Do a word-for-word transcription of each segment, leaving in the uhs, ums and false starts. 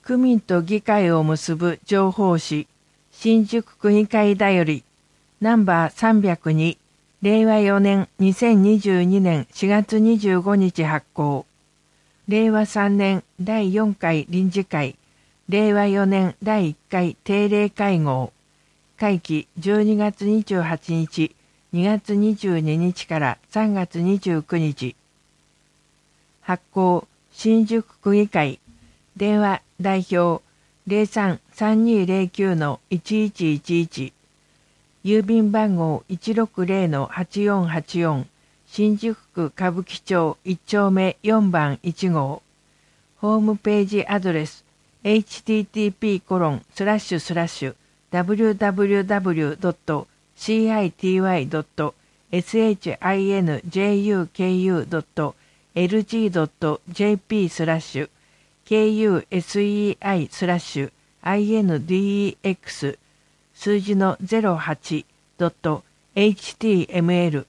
区民と議会を結ぶ情報誌、新宿区議会だより、ナンバーさんびゃくに、れいわよねんにせんにじゅうにねんしがつにじゅうごにち発行。れいわさんねんだいよんかい臨時会、れいわよねんだいいっかい定例会合。会期じゅうにがつにじゅうはちにち、にがつにじゅうににちからさんがつにじゅうくにち。発行、新宿区議会。電話代表 ゼロさん さんにーゼロきゅう のいちいちいちいち。郵便番号 いちろくぜろ のはちよんはちよん。新宿区歌舞伎町いちちょうめよんばんいちごう。ホームページアドレス エイチティーティーピーコロンスラッシュスラッシュダブリューダブリューダブリュードットシーアイティーワイドットエスエイチアイエヌジェイユーケーユードットエルジードットジェーピー スラッシュ ケーユーエスイーアイ スラッシュ アイエヌディーエックス 数字のゼロはちドットエイチティーエムエル。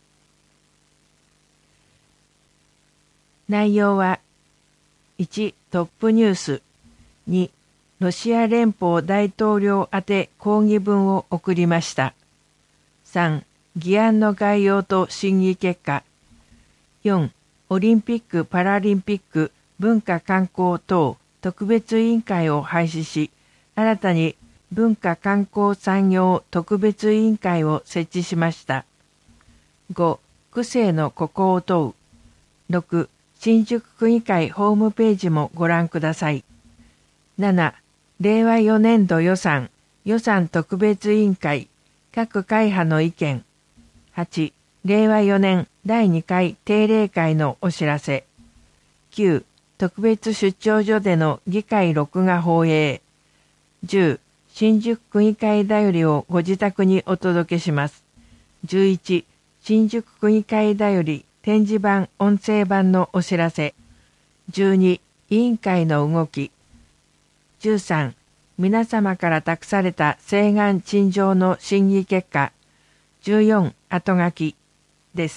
内容は、いちトップニュース、にロシア連邦大統領宛て抗議文を送りました。さん議案の概要と審議結果。よんオリンピック・パラリンピック文化観光等特別委員会を廃止し、新たに文化観光産業特別委員会を設置しました。ご区政のここを問う。ろく新宿区議会ホームページもご覧ください。ななれいわよねんど予算予算特別委員会各会派の意見。はちれいわよねんだいにかい定例会のお知らせ。きゅう特別出張所での議会録画放映。じゅう新宿区議会だよりをご自宅にお届けします。じゅういち新宿区議会だより展示版音声版のお知らせ。じゅうに委員会の動き。じゅうさん皆様から託された請願陳情の審議結果。じゅうよん後書きです。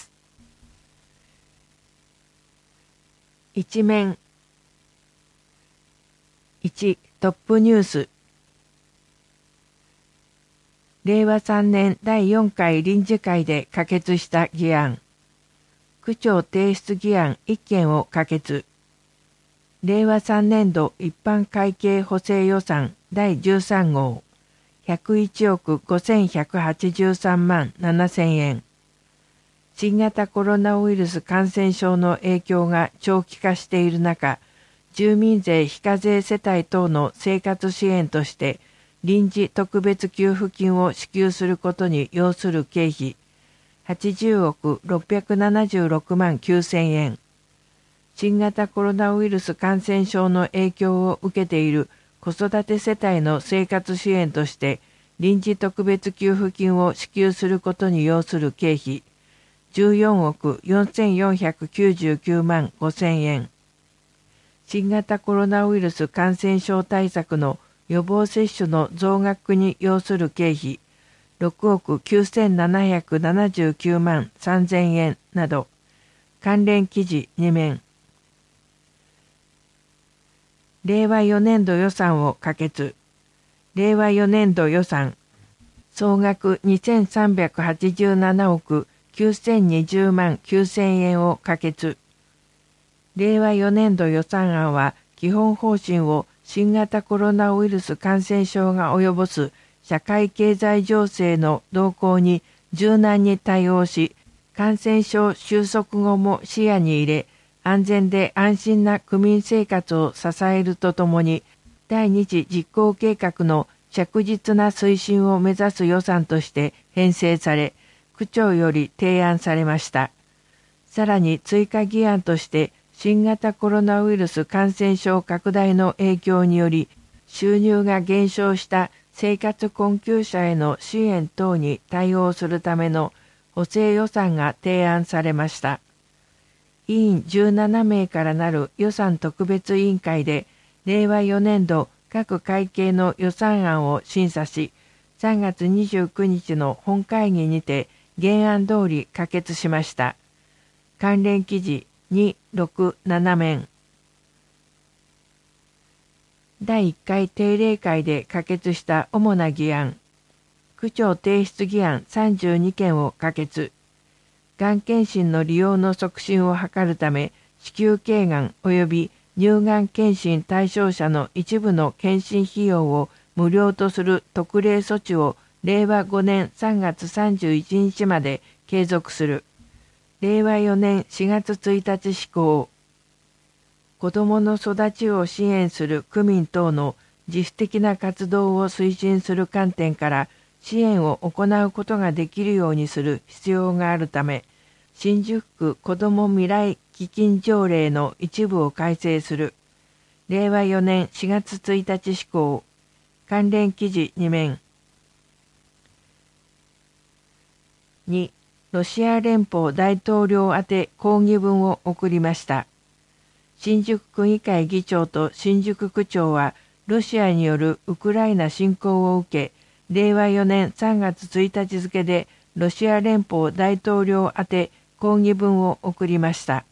一面。いちトップニュース。れいわさんねんだいよんかい臨時会で可決した議案。区長提出議案いっけんを可決。れいわさんねんど一般会計補正予算だいじゅうさんごうひゃくいちおくごせんひゃくはちじゅうさんまんななせんえん。新型コロナウイルス感染症の影響が長期化している中、住民税非課税世帯等の生活支援として臨時特別給付金を支給することに要する経費はちじゅうおくろっぴゃくななじゅうろくまんきゅうせんえん。新型コロナウイルス感染症の影響を受けている子育て世帯の生活支援として臨時特別給付金を支給することに要する経費じゅうよんおくよんせんよんひゃくきゅうじゅうきゅうまんごせんえん。新型コロナウイルス感染症対策の予防接種の増額に要する経費ろくおくきゅうせんななひゃくななじゅうきゅうまんさんぜんえんなど関連記事にめん。れいわよねんど予算を可決。れいわよねんど予算総額にせんさんびゃくはちじゅうななおくきゅうせんにじゅうまんきゅうせんえんを可決。れいわよねんど予算案は基本方針を新型コロナウイルス感染症が及ぼす社会経済情勢の動向に柔軟に対応し、感染症収束後も視野に入れ、安全で安心な区民生活を支えるとともに、第二次実行計画の着実な推進を目指す予算として編成され、区長より提案されました。さらに追加議案として、新型コロナウイルス感染症拡大の影響により、収入が減少した生活困窮者への支援等に対応するための補正予算が提案されました。委員じゅうななめいからなる予算特別委員会で、れいわよねんど各会計の予算案を審査し、さんがつにじゅうくにちの本会議にて原案通り可決しました。関連記事に、ろく、ななめん。 だいいっかい定例会で可決した主な議案、区長提出議案さんじゅうにけんを可決。がん検診の利用の促進を図るため、子宮頸がん及び乳がん検診対象者の一部の検診費用を無料とする特例措置をれいわごねんさんがつさんじゅういちにちまで継続する。れいわよねんしがつついたち施行。子どもの育ちを支援する区民等の自主的な活動を推進する観点から支援を行うことができるようにする必要があるため、新宿区子ども未来基金条例の一部を改正する。れいわよねんしがつついたち施行。関連記事にめん。に、ロシア連邦大統領宛て抗議文を送りました。新宿区議会議長と新宿区長は、ロシアによるウクライナ侵攻を受け、れいわよねんさんがつついたち付でロシア連邦大統領宛て抗議文を送りました。